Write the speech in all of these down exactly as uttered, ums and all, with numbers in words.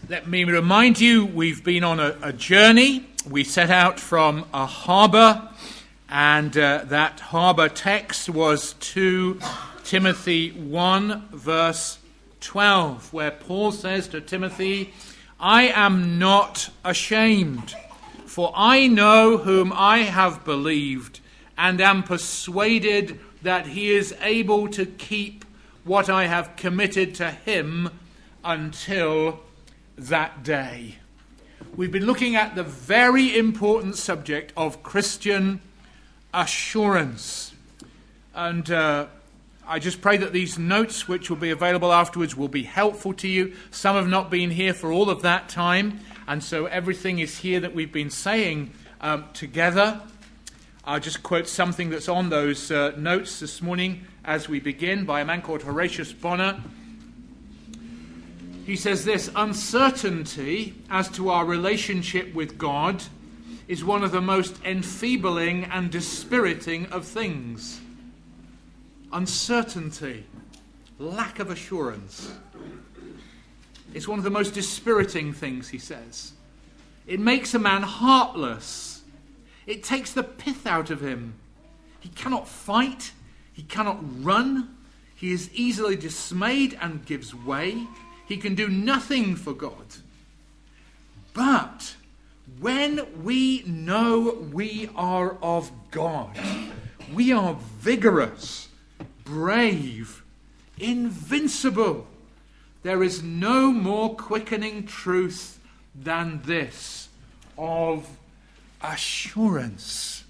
Let me remind you, we've been on a, a journey. We set out from a harbour, and uh, that harbour text was Second Timothy one, verse twelve, where Paul says to Timothy, "I am not ashamed, for I know whom I have believed, and am persuaded that he is able to keep what I have committed to him until that day." We've been looking at the very important subject of Christian assurance. And uh, I just pray that these notes, which will be available afterwards, will be helpful to you. Some have not been here for all of that time, and so everything is here that we've been saying um, together. I'll just quote something that's on those uh, notes this morning as we begin, by a man called Horatius Bonar. He says this: "Uncertainty as to our relationship with God is one of the most enfeebling and dispiriting of things." Uncertainty, lack of assurance, is one of the most dispiriting things, he says. It makes a man heartless. It takes the pith out of him. He cannot fight. He cannot run. He is easily dismayed and gives way. He can do nothing for God. But when we know we are of God, we are vigorous, brave, invincible. There is no more quickening truth than this of assurance.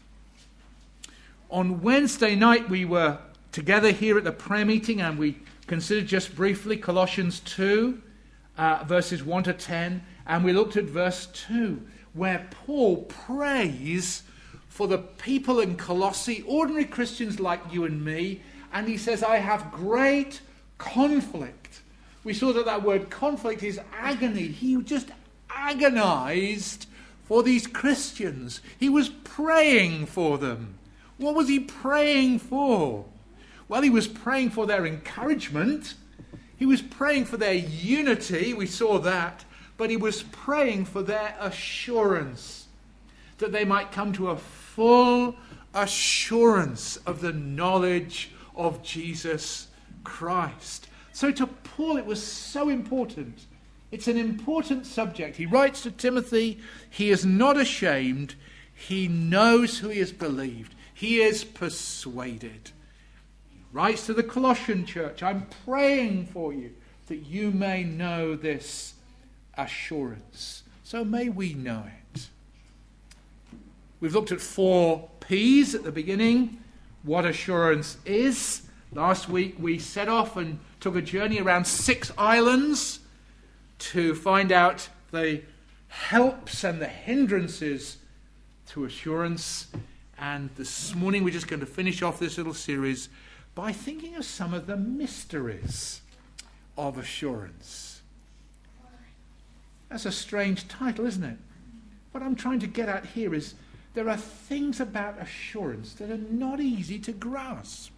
On Wednesday night we were together here at the prayer meeting, and we considered just briefly Colossians two, uh, verses one to ten, and we looked at verse two, where Paul prays for the people in Colossae, ordinary Christians like you and me, and he says, "I have great conflict." We saw that that word conflict is agony. He just agonized for these Christians. He was praying for them. What was he praying for? Well, he was praying for their encouragement. He was praying for their unity. We saw that. But he was praying for their assurance, that they might come to a full assurance of the knowledge of Jesus Christ. So to Paul, it was so important. It's an important subject. He writes to Timothy, he is not ashamed. He knows who he has believed. He is persuaded. Writes to the Colossian church, "I'm praying for you that you may know this assurance." So may we know it. We've looked at four P's at the beginning. What assurance is. Last week we set off and took a journey around six islands to find out the helps and the hindrances to assurance. And this morning we're just going to finish off this little series by thinking of some of the mysteries of assurance. That's a strange title, isn't it? What I'm trying to get at here is there are things about assurance that are not easy to grasp.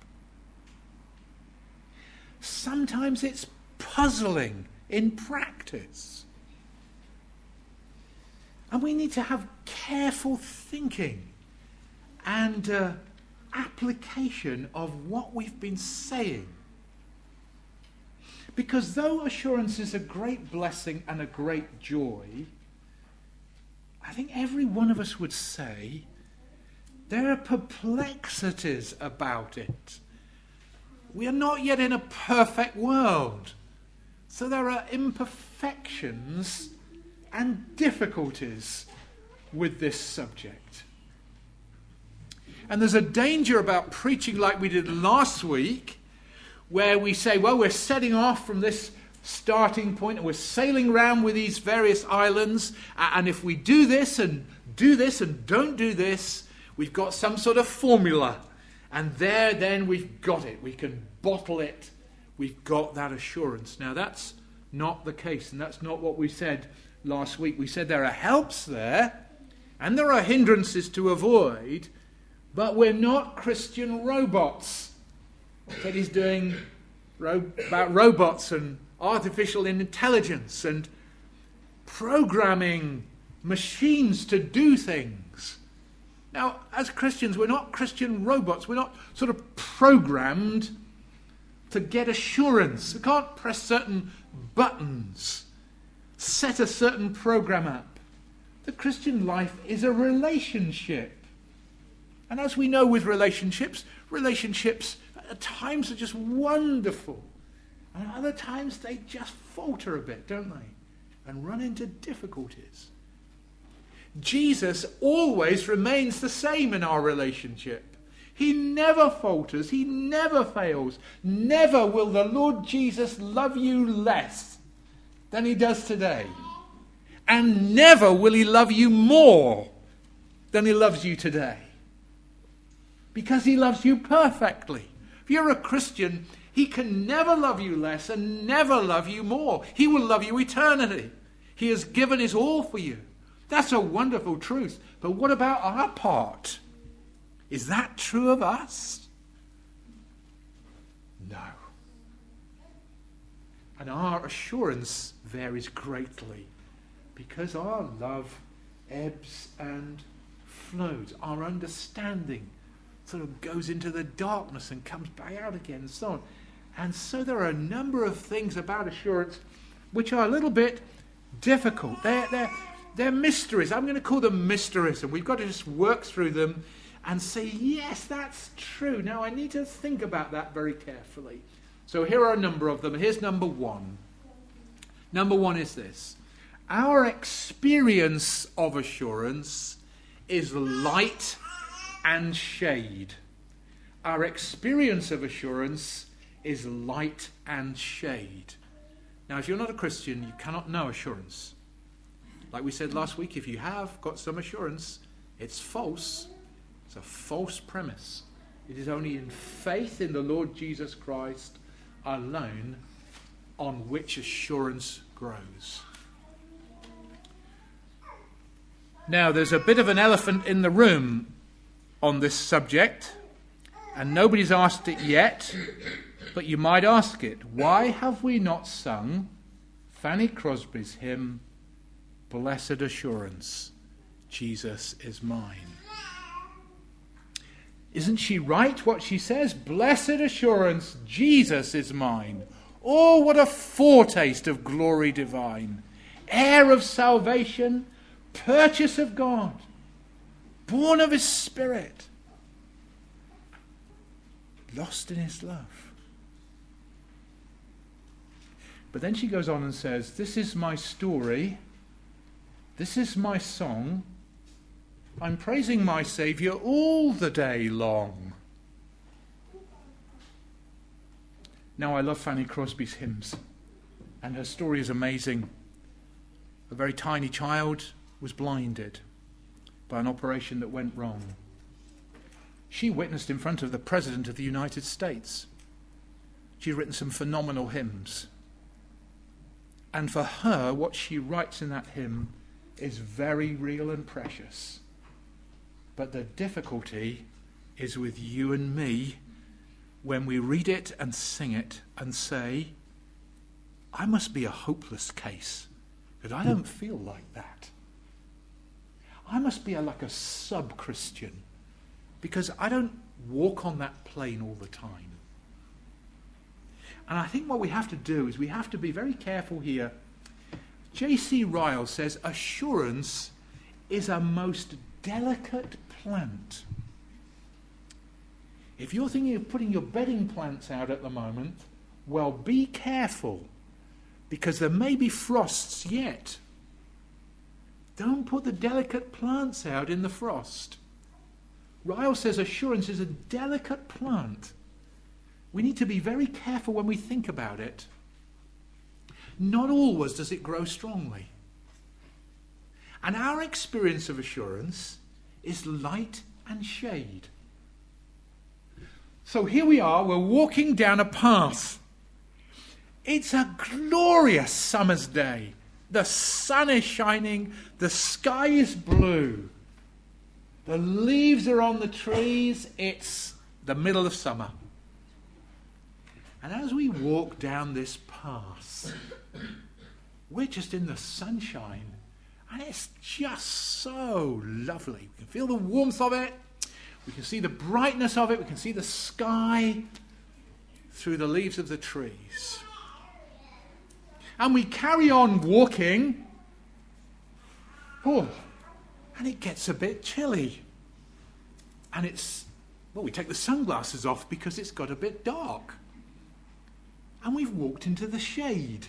Sometimes it's puzzling in practice. And we need to have careful thinking and uh, application of what we've been saying. Because though assurance is a great blessing and a great joy, I think every one of us would say there are perplexities about it. We are not yet in a perfect world. So there are imperfections and difficulties with this subject. And there's a danger about preaching like we did last week, where we say, well, we're setting off from this starting point and we're sailing around with these various islands, and if we do this and do this and don't do this, we've got some sort of formula, and there then we've got it. We can bottle it. We've got that assurance. Now that's not the case, and that's not what we said last week. We said there are helps there, and there are hindrances to avoid, but we're not Christian robots. Teddy's doing ro- about robots and artificial intelligence, and programming machines to do things. Now, as Christians, we're not Christian robots. We're not sort of programmed to get assurance. We can't press certain buttons, set a certain program up. The Christian life is a relationship. And as we know with relationships, relationships at times are just wonderful. And at other times they just falter a bit, don't they? And run into difficulties. Jesus always remains the same in our relationship. He never falters. He never fails. Never will the Lord Jesus love you less than he does today. And never will he love you more than he loves you today. Because he loves you perfectly. If you're a Christian, he can never love you less and never love you more. He will love you eternally. He has given his all for you. That's a wonderful truth. But what about our part? Is that true of us? No. And our assurance varies greatly because our love ebbs and flows. Our understanding sort of goes into the darkness and comes back out again and so on. And so there are a number of things about assurance which are a little bit difficult. They're, they're, they're mysteries. I'm going to call them mysteries, and we've got to just work through them and say, yes, that's true. Now, I need to think about that very carefully. So here are a number of them. Here's number one. Number one is this. Our experience of assurance is light and shade. Our experience of assurance is light and shade. Now, if you're not a Christian, you cannot know assurance. Like we said last week, if you have got some assurance, it's false. It's a false premise. It is only in faith in the Lord Jesus Christ alone on which assurance grows. Now, there's a bit of an elephant in the room on this subject, and nobody's asked it yet, but you might ask it. Why have we not sung Fanny Crosby's hymn, Blessed Assurance, Jesus is Mine? Isn't she right what she says? Blessed assurance, Jesus is mine. Oh, what a foretaste of glory divine. Heir of salvation, purchase of God, born of his Spirit, lost in his love. But then she goes on and says, this is my story, this is my song, I'm praising my Saviour all the day long. Now, I love Fanny Crosby's hymns, and her story is amazing. A very tiny child was blinded by an operation that went wrong. She witnessed in front of the President of the United States. She's written some phenomenal hymns. And for her, what she writes in that hymn is very real and precious. But the difficulty is with you and me when we read it and sing it and say, I must be a hopeless case, because I don't feel like that. I must be a, like a sub-Christian, because I don't walk on that plane all the time. And I think what we have to do is we have to be very careful here. J C Ryle says, assurance is a most delicate plant. If you're thinking of putting your bedding plants out at the moment, well, be careful, because there may be frosts yet. Don't put the delicate plants out in the frost. Ryle says assurance is a delicate plant. We need to be very careful when we think about it. Not always does it grow strongly. And our experience of assurance is light and shade. So here we are, we're walking down a path. It's a glorious summer's day. The sun is shining, the sky is blue. The leaves are on the trees, it's the middle of summer. And as we walk down this path, we're just in the sunshine. And it's just so lovely. We can feel the warmth of it. We can see the brightness of it. We can see the sky through the leaves of the trees. And we carry on walking. Oh, and it gets a bit chilly. And it's, well, we take the sunglasses off because it's got a bit dark. And we've walked into the shade.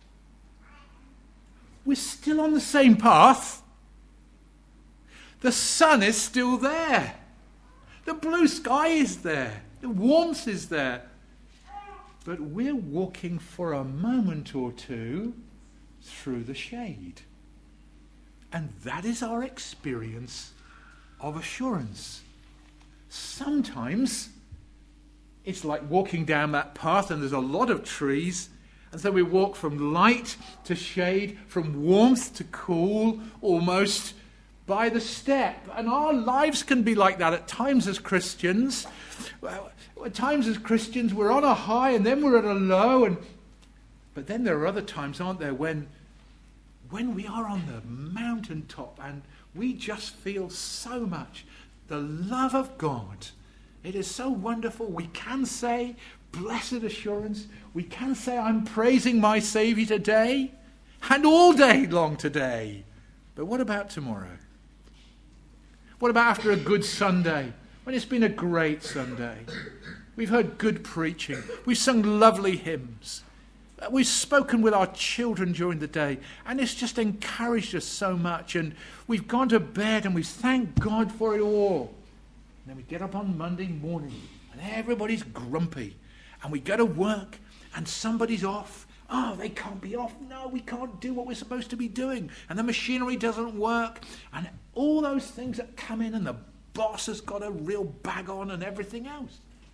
We're still on the same path. The sun is still there. The blue sky is there. The warmth is there. But we're walking for a moment or two through the shade. And that is our experience of assurance. Sometimes it's like walking down that path and there's a lot of trees. And so we walk from light to shade, from warmth to cool, almost by the step. And our lives can be like that at times as Christians. Well, at times as Christians, we're on a high and then we're at a low. And but then there are other times, aren't there, when, when we are on the mountaintop and we just feel so much the love of God. It is so wonderful. We can say, blessed assurance. We can say, I'm praising my Saviour today and all day long today. But what about tomorrow? What about after a good Sunday, when it's been a great Sunday? We've heard good preaching. We've sung lovely hymns. We've spoken with our children during the day, and it's just encouraged us so much. And we've gone to bed and we thank God for it all. And then we get up on Monday morning and everybody's grumpy. And we go to work and somebody's off. Oh, they can't be off. No, we can't do what we're supposed to be doing. And the machinery doesn't work. And all those things that come in, and the boss has got a real bag on and everything else.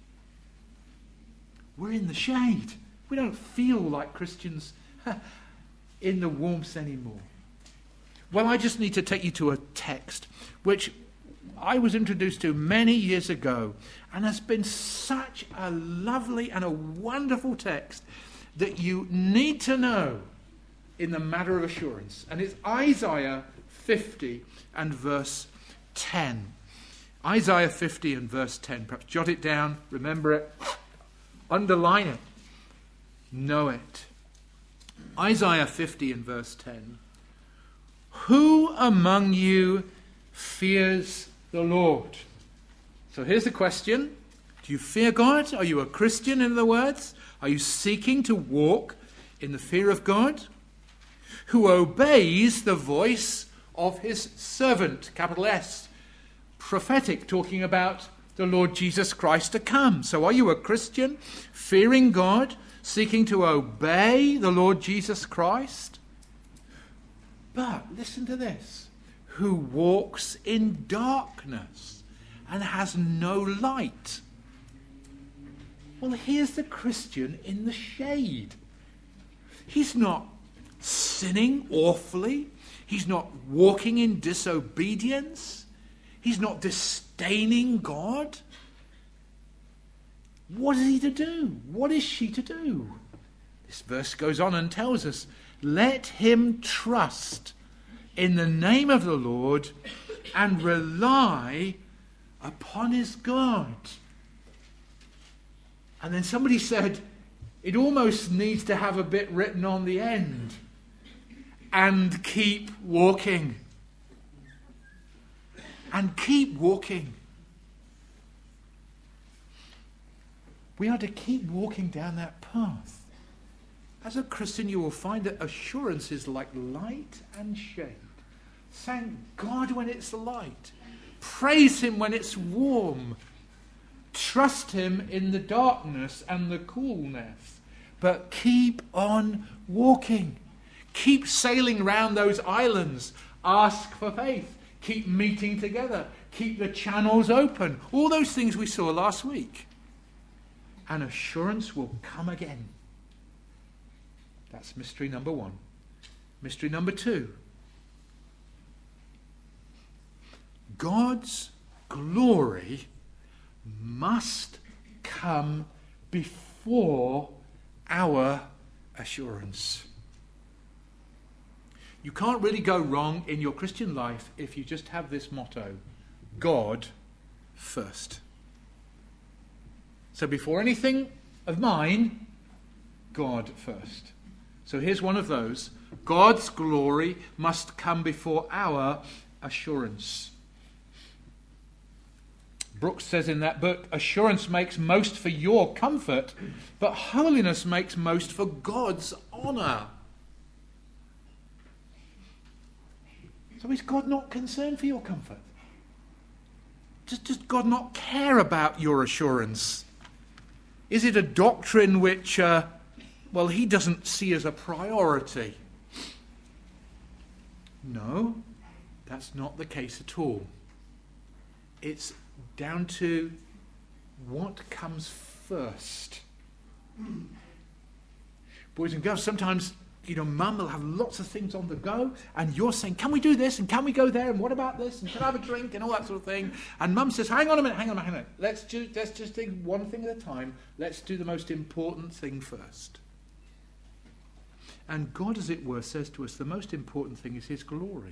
We're in the shade. We don't feel like Christians in the warmth anymore. Well, I just need to take you to a text which I was introduced to many years ago, and has been such a lovely and a wonderful text that you need to know in the matter of assurance. And it's Isaiah fifty and verse ten. Isaiah fifty and verse ten. Perhaps jot it down, remember it, underline it, know it. Isaiah fifty and verse ten. Who among you fears the Lord? So here's the question. Do you fear God? Are you a Christian, in other words? Are you seeking to walk in the fear of God? Who obeys the voice of his servant, capital S. Prophetic, talking about the Lord Jesus Christ to come. So are you a Christian, fearing God, seeking to obey the Lord Jesus Christ? But listen to this. Who walks in darkness and has no light. Well, here's the Christian in the shade. He's not sinning awfully. He's not walking in disobedience. He's not disdaining God. What is he to do? What is she to do? This verse goes on and tells us, let him trust in the name of the Lord and rely upon his God. And then somebody said, it almost needs to have a bit written on the end. And keep walking. And keep walking. We are to keep walking down that path. As a Christian, you will find that assurance is like light and shade. Thank God when it's light. Praise him when it's warm. Trust him in the darkness and the coolness. But keep on walking. Keep sailing round those islands. Ask for faith. Keep meeting together. Keep the channels open. All those things we saw last week. And assurance will come again. That's mystery number one. Mystery number two. God's glory must come before our assurance. You can't really go wrong in your Christian life if you just have this motto: God first. So before anything of mine, God first. So here's one of those. God's glory must come before our assurance. Brooks says in that book, assurance makes most for your comfort, but holiness makes most for God's honour. So is God not concerned for your comfort? Does, does God not care about your assurance? Is it a doctrine which, uh, well, he doesn't see as a priority? No, that's not the case at all. It's down to what comes first. Boys and girls, sometimes, you know, mum will have lots of things on the go, and you're saying, can we do this, and can we go there, and what about this, and can I have a drink, and all that sort of thing. And mum says, hang on a minute, hang on a minute, hang on. Let's, do, let's just think one thing at a time. Let's do the most important thing first. And God, as it were, says to us, the most important thing is his glory.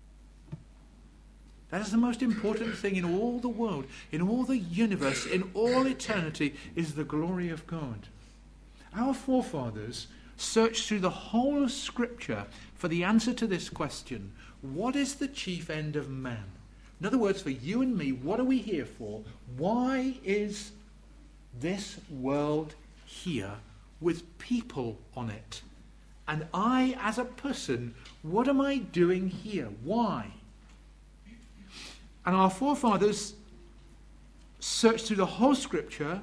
That is the most important thing in all the world, in all the universe, in all eternity, is the glory of God. Our forefathers searched through the whole of Scripture for the answer to this question: what is the chief end of man? In other words, for you and me, what are we here for? Why is this world here with people on it? And I, as a person, what am I doing here? Why? And our forefathers searched through the whole Scripture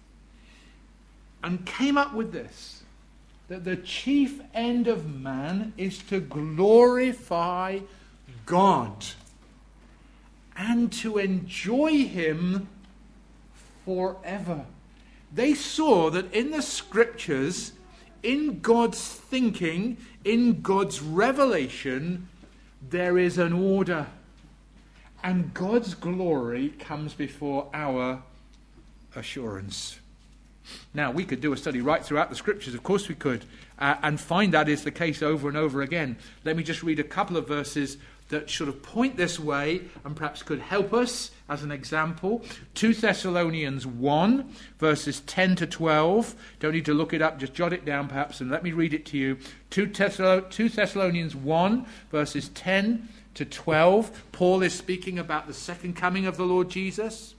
and came up with this: that the chief end of man is to glorify God and to enjoy him forever. They saw that in the Scriptures, in God's thinking, in God's revelation, there is an order. And God's glory comes before our assurance. Now, we could do a study right throughout the Scriptures, of course we could, uh, and find that is the case over and over again. Let me just read a couple of verses that sort of point this way and perhaps could help us as an example. Second Thessalonians one, verses ten to twelve. Don't need to look it up, just jot it down perhaps, and let me read it to you. Second Thessalonians one, verses ten to twelve. Paul is speaking about the second coming of the Lord Jesus.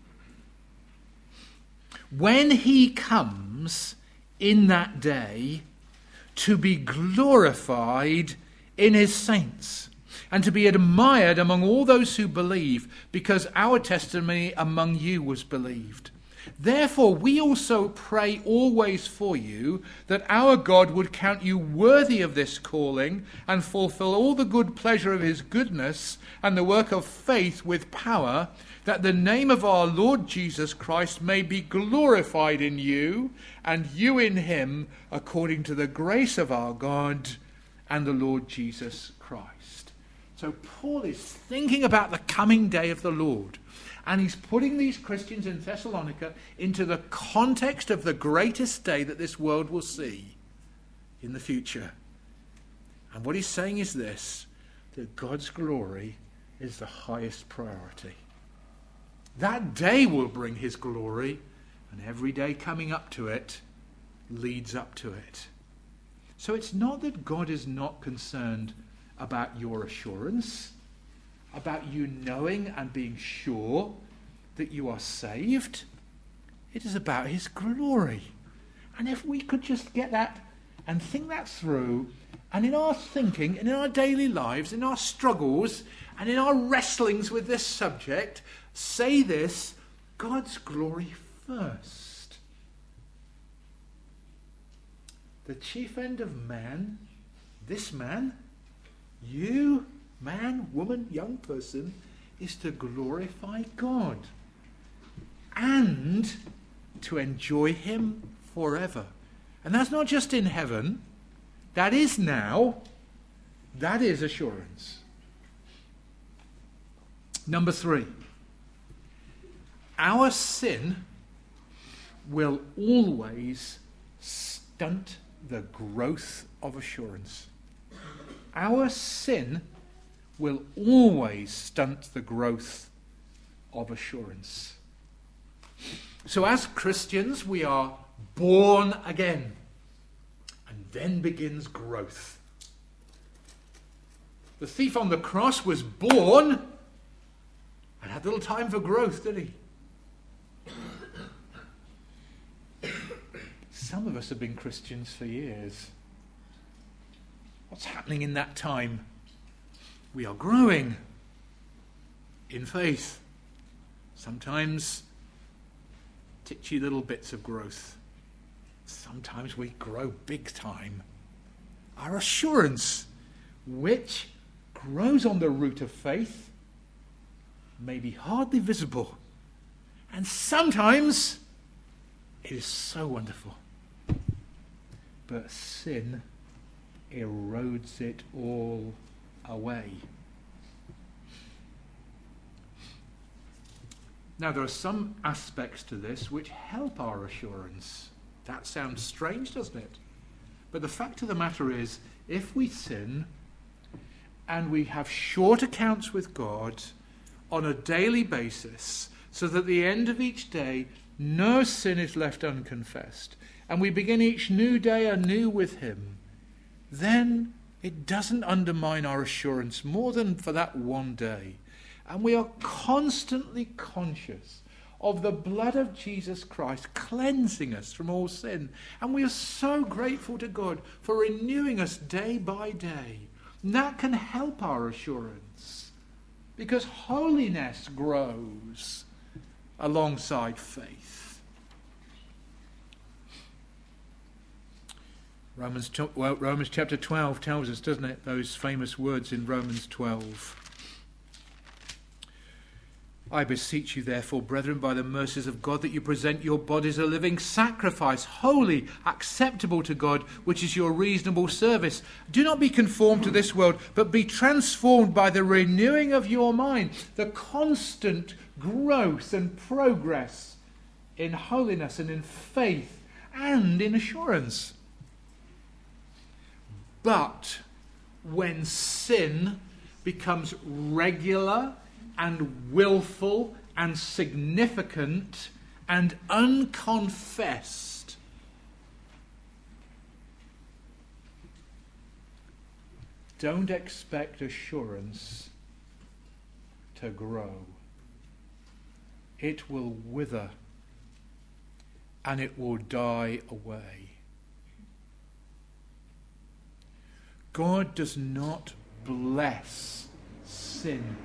When he comes in that day to be glorified in his saints and to be admired among all those who believe, because our testimony among you was believed. Therefore we also pray always for you, that our God would count you worthy of this calling and fulfill all the good pleasure of his goodness and the work of faith with power, that the name of our Lord Jesus Christ may be glorified in you, and you in him, according to the grace of our God and the Lord Jesus Christ. So Paul is thinking about the coming day of the Lord, and he's putting these Christians in Thessalonica into the context of the greatest day that this world will see in the future. And what he's saying is this: that God's glory is the highest priority. That day will bring his glory, and every day coming up to it leads up to it. So it's not that God is not concerned about your assurance, about you knowing and being sure that you are saved. It is about his glory. And if we could just get that and think that through, and in our thinking, and in our daily lives, in our struggles, and in our wrestlings with this subject, say this: God's glory first. The chief end of man, this man, you, man, woman, young person, is to glorify God and to enjoy him forever. And that's not just in heaven. That is now. That is assurance. Number three. Our sin will always stunt the growth of assurance. our sin will always stunt the growth of assurance. So as Christians, we are born again. And then begins growth. The thief on the cross was born and had little time for growth, did he? Some of us have been Christians for years. What's happening in that time? We are growing in faith. Sometimes titchy little bits of growth. Sometimes we grow big time. Our assurance, which grows on the root of faith, may be hardly visible. And sometimes it is so wonderful. But sin erodes it all away. Now, there are some aspects to this which help our assurance. That sounds strange, doesn't it? But the fact of the matter is, if we sin and we have short accounts with God on a daily basis, so that at the end of each day no sin is left unconfessed, and we begin each new day anew with him, then it doesn't undermine our assurance more than for that one day. And we are constantly conscious of the blood of Jesus Christ cleansing us from all sin. And we are so grateful to God for renewing us day by day. And that can help our assurance, because holiness grows alongside faith. Romans, well, Romans chapter twelve tells us, doesn't it, those famous words in Romans twelve. I beseech you, therefore, brethren, by the mercies of God, that you present your bodies a living sacrifice, holy, acceptable to God, which is your reasonable service. Do not be conformed to this world, but be transformed by the renewing of your mind. The constant growth and progress in holiness and in faith and in assurance. But when sin becomes regular and willful and significant and unconfessed, don't expect assurance to grow. It will wither and it will die away. God does not bless sin.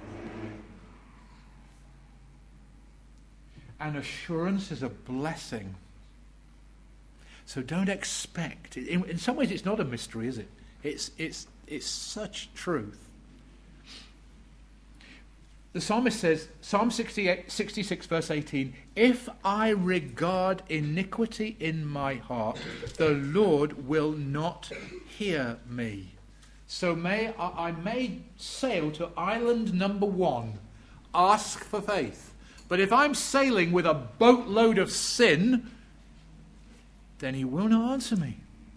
And assurance is a blessing. So don't expect. In, in some ways, it's not a mystery, is it? It's it's it's such truth. The psalmist says, Psalm sixty-eight, sixty-six, verse eighteen, "If I regard iniquity in my heart, the Lord will not hear me." So may I, I may sail to island number one, ask for faith. But if I'm sailing with a boatload of sin, then he will not answer me.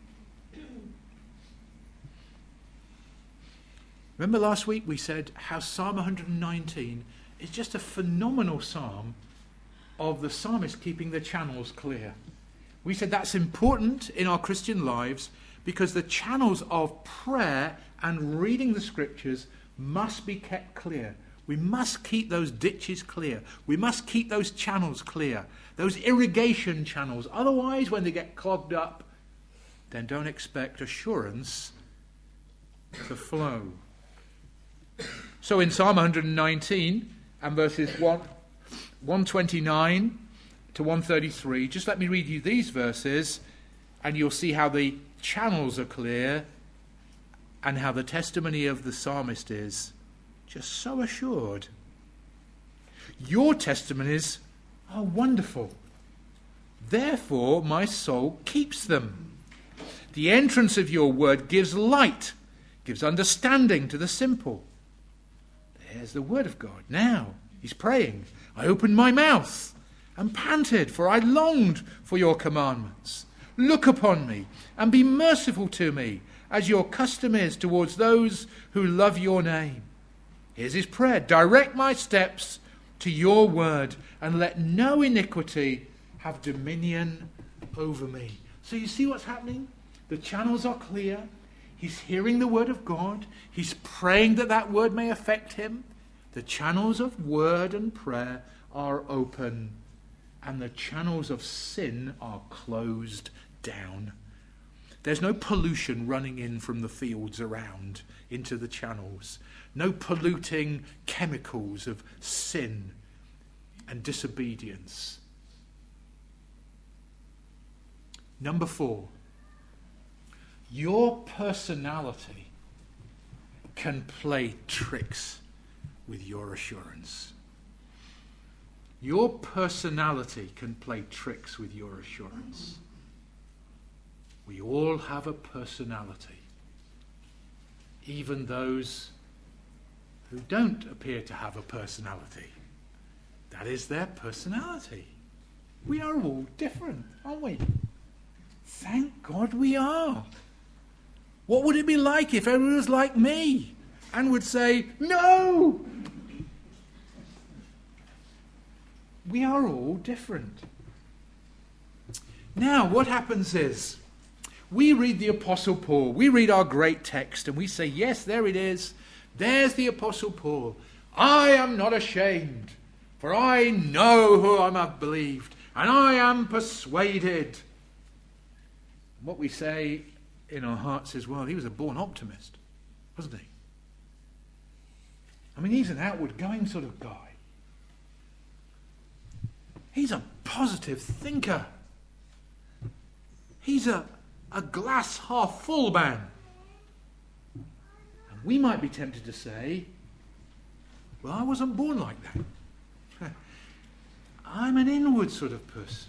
Remember last week we said how Psalm one hundred nineteen is just a phenomenal psalm of the psalmist keeping the channels clear. We said that's important in our Christian lives because the channels of prayer and reading the scriptures must be kept clear. We must keep those ditches clear. We must keep those channels clear. Those irrigation channels. Otherwise, when they get clogged up, then don't expect assurance to flow. So in Psalm one hundred nineteen and verses one twenty-nine to one thirty-three, just let me read you these verses and you'll see how the channels are clear and how the testimony of the psalmist is just so assured. Your testimonies are wonderful. Therefore, my soul keeps them. The entrance of your word gives light, gives understanding to the simple. There's the word of God. Now, he's praying. I opened my mouth and panted, for I longed for your commandments. look upon me and be merciful to me, as your custom is towards those who love your name. Here's his prayer. Direct my steps to your word, and let no iniquity have dominion over me. So you see what's happening? The channels are clear. He's hearing the word of God. He's praying that that word may affect him. The channels of word and prayer are open, and the channels of sin are closed down. There's no pollution running in from the fields around into the channels. No polluting chemicals of sin and disobedience. Number four, your personality can play tricks with your assurance. Your personality can play tricks with your assurance. We all have a personality, even those who don't appear to have a personality. That is their personality. We are all different, aren't we? Thank God we are. What would it be like if everyone was like me and would say, no? We are all different. Now, what happens is, we read the Apostle Paul, we read our great text, and we say, yes, there it is. There's the Apostle Paul. I am not ashamed, for I know whom I have believed, and I am persuaded. What we say in our hearts is, well, he was a born optimist, wasn't he? I mean, he's an outward-going sort of guy. He's a positive thinker. He's a, a glass half full man. And we might be tempted to say, well, I wasn't born like that. I'm an inward sort of person.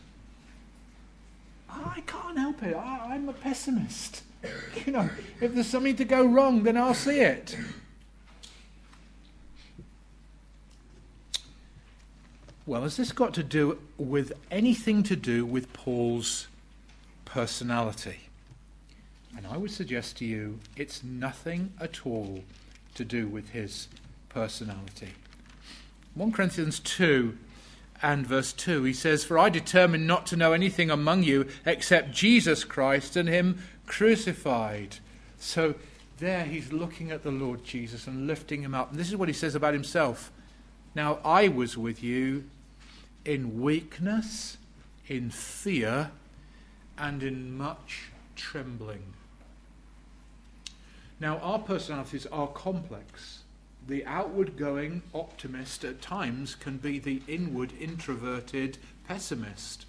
I can't help it. I, I'm a pessimist. You know, if there's something to go wrong, then I'll see it. Well, has this got to do with anything to do with Paul's personality? And I would suggest to you it's nothing at all to do with his personality. First Corinthians two and verse two, he says, for I determined not to know anything among you except Jesus Christ and him crucified. So there he's looking at the Lord Jesus and lifting him up. And this is what he says about himself. Now I was with you in weakness, in fear, and in much trembling. Now, our personalities are complex. The outward-going optimist at times can be the inward, introverted pessimist.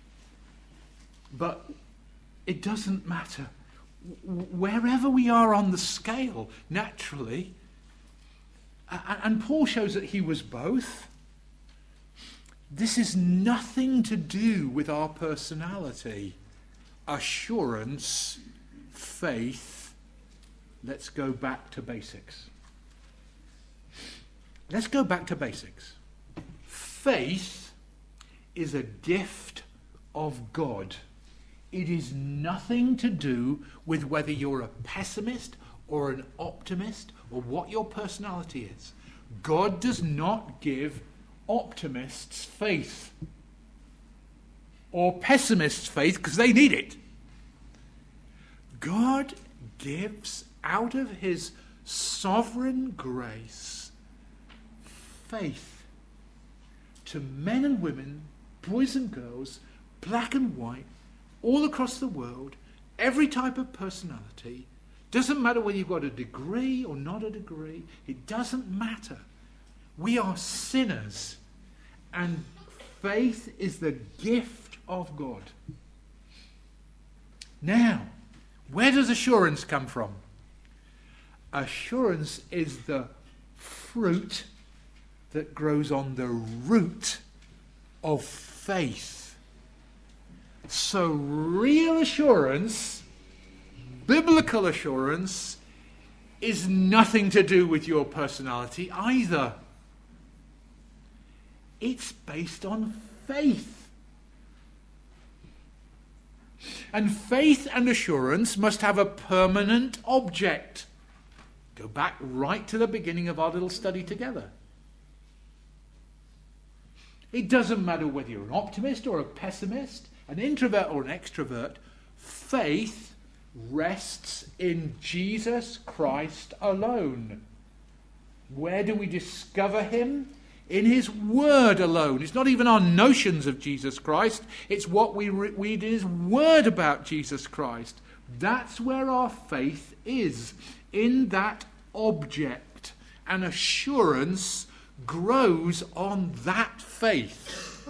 But it doesn't matter. Wherever we are on the scale, naturally, and Paul shows that he was both, this is nothing to do with our personality. Assurance, faith. Let's go back to basics. Let's go back to basics. Faith is a gift of God. It is nothing to do with whether you're a pessimist or an optimist or what your personality is. God does not give optimists faith or pessimists faith because they need it. God gives out of his sovereign grace faith to men and women, boys and girls, black and white, all across the world, every type of personality. Doesn't matter whether you've got a degree or not a degree. It doesn't matter. We are sinners, and faith is the gift of God. Now, where does assurance come from? Assurance is the fruit that grows on the root of faith. So real assurance, biblical assurance, is nothing to do with your personality either. It's based on faith. And faith and assurance must have a permanent object. Go back right to the beginning of our little study together. It doesn't matter whether you're an optimist or a pessimist, an introvert or an extrovert. Faith rests in Jesus Christ alone. Where do we discover him? In his word alone. It's not even our notions of Jesus Christ. It's what we re- read in his word about Jesus Christ. That's where our faith is. In that object. And assurance grows on that faith.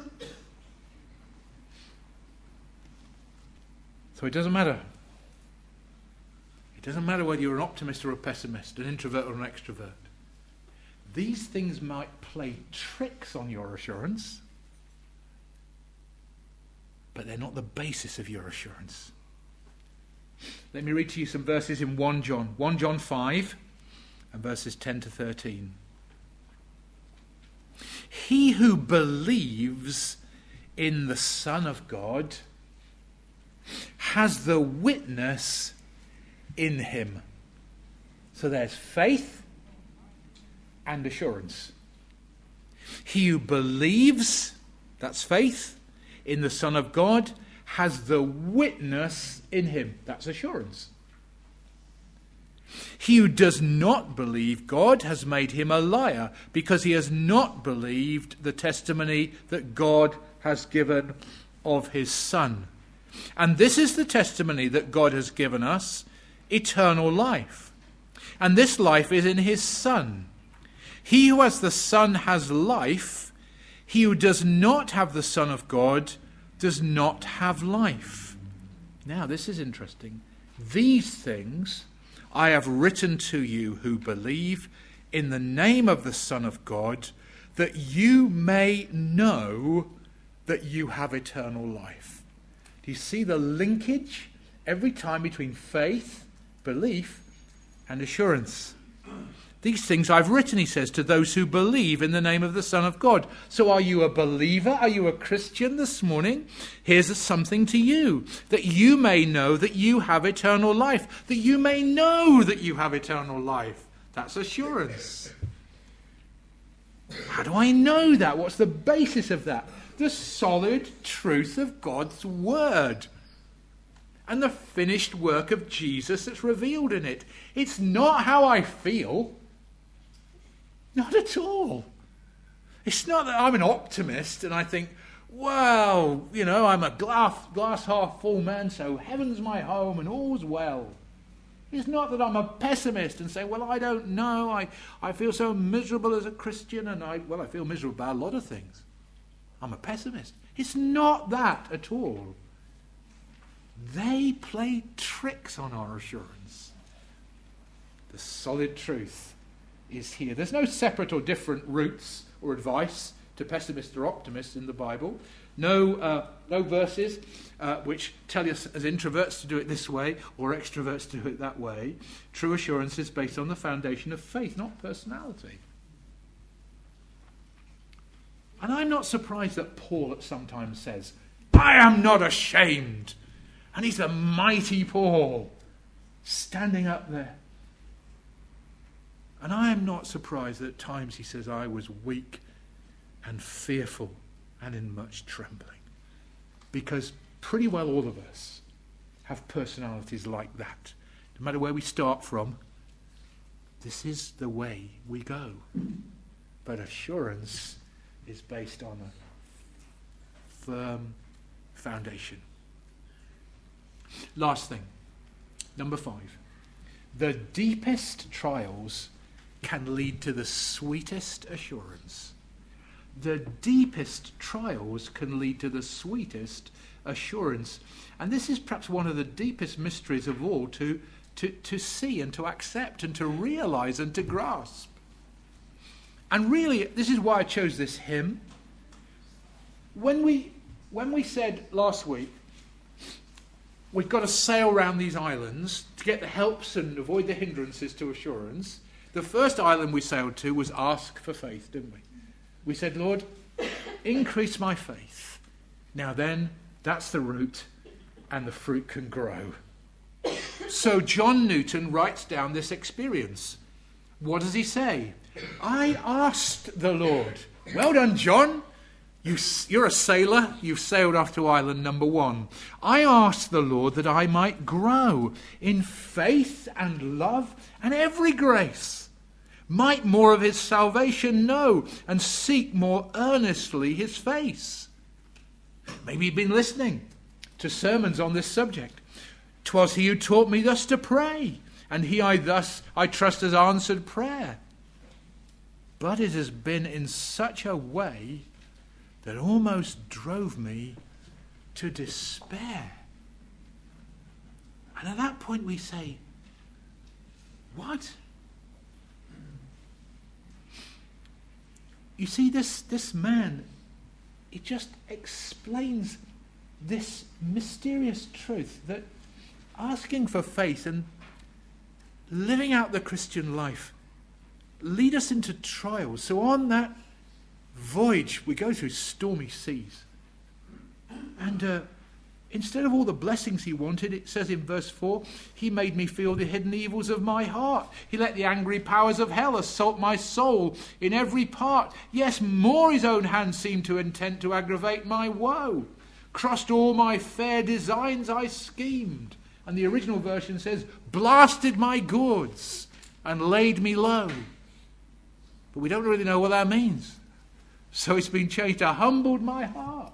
So it doesn't matter. It doesn't matter whether you're an optimist or a pessimist, an introvert or an extrovert. These things might play tricks on your assurance, but they're not the basis of your assurance. Let me read to you some verses in First John. First John five and verses ten to thirteen. He who believes in the Son of God has the witness in him. So there's faith and assurance. He who believes, that's faith, in the Son of God, has the witness in him. That's assurance. He who does not believe God has made him a liar, because he has not believed the testimony that God has given of his Son. And this is the testimony that God has given us, eternal life. And this life is in his Son. He who has the Son has life. He who does not have the Son of God does not have life. Now, this is interesting. These things I have written to you who believe in the name of the Son of God, that you may know that you have eternal life. Do you see the linkage every time between faith, belief, and assurance? These things I've written, he says, to those who believe in the name of the Son of God. So are you a believer? Are you a Christian this morning? Here's something to you, that you may know that you have eternal life. That you may know that you have eternal life. That's assurance. How do I know that? What's the basis of that? The solid truth of God's word. And the finished work of Jesus that's revealed in it. It's not how I feel. Not at all. It's not that I'm an optimist and I think, well, you know, I'm a glass, glass half full man, so heaven's my home and all's well. It's not that I'm a pessimist and say, well, I don't know. I, I feel so miserable as a Christian and I, well, I feel miserable about a lot of things. I'm a pessimist. It's not that at all. They play tricks on our assurance. The solid truth is here. There's no separate or different routes or advice to pessimists or optimists in the Bible. No, uh, no verses uh, which tell us as introverts to do it this way or extroverts to do it that way. True assurance is based on the foundation of faith, not personality. And I'm not surprised that Paul at sometimes says, I am not ashamed. And he's the mighty Paul standing up there. And I am not surprised that at times he says, I was weak and fearful and in much trembling. Because pretty well all of us have personalities like that. No matter where we start from, this is the way we go. But assurance is based on a firm foundation. Last thing, number five. The deepest trials can lead to the sweetest assurance. The deepest trials can lead to the sweetest assurance. And this is perhaps one of the deepest mysteries of all to, to, to see and to accept and to realize and to grasp. And really, this is why I chose this hymn. When we, when we said last week, we've got to sail around these islands to get the helps and avoid the hindrances to assurance. The first island we sailed to was ask for faith, didn't we? We said, Lord, increase my faith. Now then, that's the route. and the fruit can grow. So John Newton writes down this experience. What does he say? I asked the Lord. Well done, John. You, you're a sailor. You've sailed off to island number one. I asked the Lord that I might grow in faith and love and every grace, might more of his salvation know and seek more earnestly his face. Maybe you've been listening to sermons on this subject. 'Twas he who taught me thus to pray, and he I thus, I trust, has answered prayer. But it has been in such a way that almost drove me to despair. And at that point we say, what? You see, this, this man, he just explains this mysterious truth that asking for faith and living out the Christian life lead us into trials. So on that voyage, we go through stormy seas. And uh, instead of all the blessings he wanted, it says in verse four, he made me feel the hidden evils of my heart. He let the angry powers of hell assault my soul in every part. Yes, more his own hand seemed to intend to aggravate my woe. Crushed all my fair designs I schemed. And the original version says, blasted my goods and laid me low. But we don't really know what that means. So it's been changed to humbled my heart.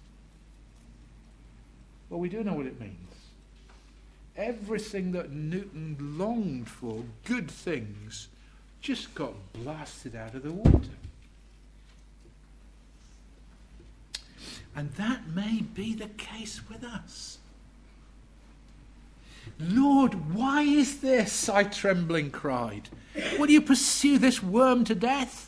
Well, we do know what it means. Everything that Newton longed for, good things, just got blasted out of the water. And that may be the case with us. Lord, why is this? I trembling cried. Will you pursue this worm to death?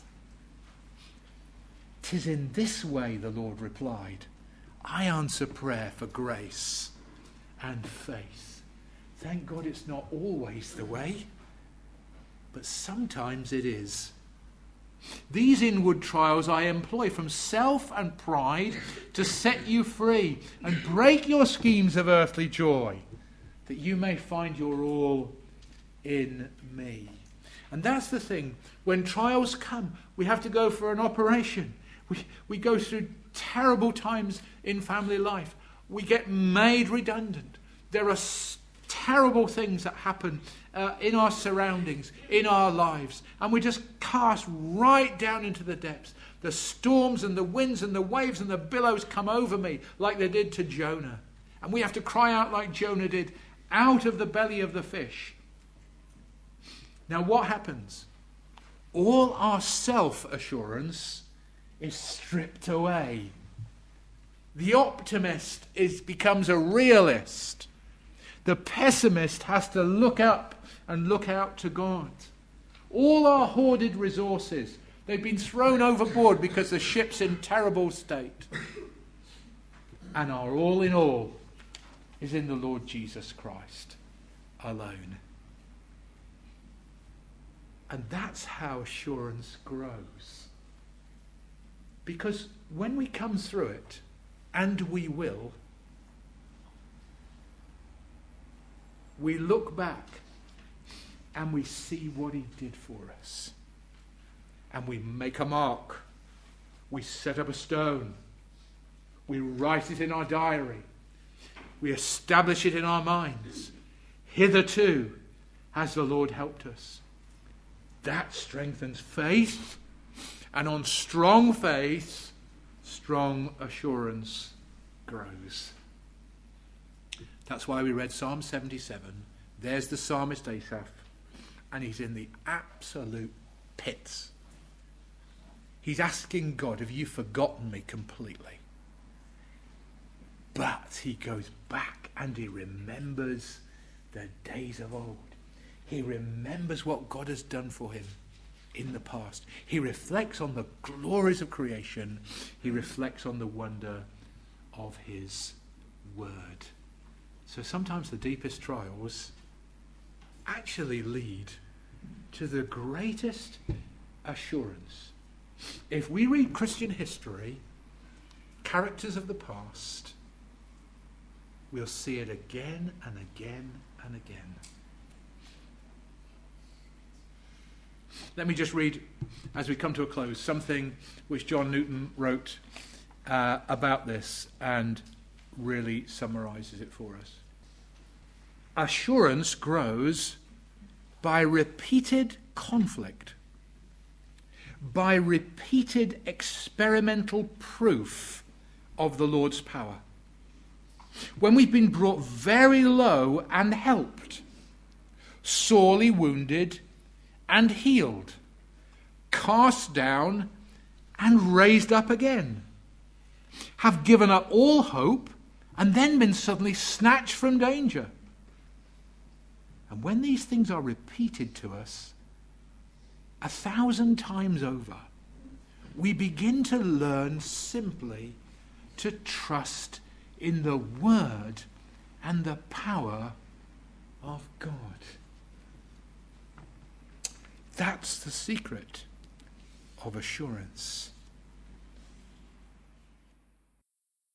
'Tis in this way, the Lord replied, I answer prayer for grace and faith. Thank God it's not always the way, but sometimes it is. These inward trials I employ from self and pride to set you free and break your schemes of earthly joy, that you may find your all in me. And that's the thing. When trials come, we have to go for an operation. We, we go through terrible times in family life. We get made redundant. There are s- terrible things that happen uh, in our surroundings, in our lives. And we just cast right down into the depths. The storms and the winds and the waves and the billows come over me like they did to Jonah. And we have to cry out like Jonah did, out of the belly of the fish. Now what happens? All our self-assurance is stripped away. The optimist is becomes a realist. The pessimist has to look up and look out to God. All our hoarded resources, they've been thrown overboard because the ship's in terrible state. And our all in all is in the Lord Jesus Christ alone. And that's how assurance grows. Because when we come through it, and we will, we look back and we see what he did for us. And we make a mark. We set up a stone. We write it in our diary. We establish it in our minds. Hitherto has the Lord helped us. That strengthens faith. And on strong faith, strong assurance grows. That's why we read Psalm seventy-seven. There's the psalmist Asaph. And he's in the absolute pits. He's asking God, have you forgotten me completely? But he goes back and he remembers the days of old. He remembers what God has done for him in the past. He reflects on the glories of creation. He reflects on the wonder of his word. So sometimes the deepest trials actually lead to the greatest assurance. If we read Christian history, characters of the past, we'll see it again and again and again. Let me just read, as we come to a close, something which John Newton wrote uh, about this and really summarizes it for us. Assurance grows by repeated conflict, by repeated experimental proof of the Lord's power. When we've been brought very low and helped, sorely wounded and healed, cast down and raised up again, have given up all hope and then been suddenly snatched from danger. And when these things are repeated to us a thousand times over, we begin to learn simply to trust in the word and the power of God. That's the secret of assurance.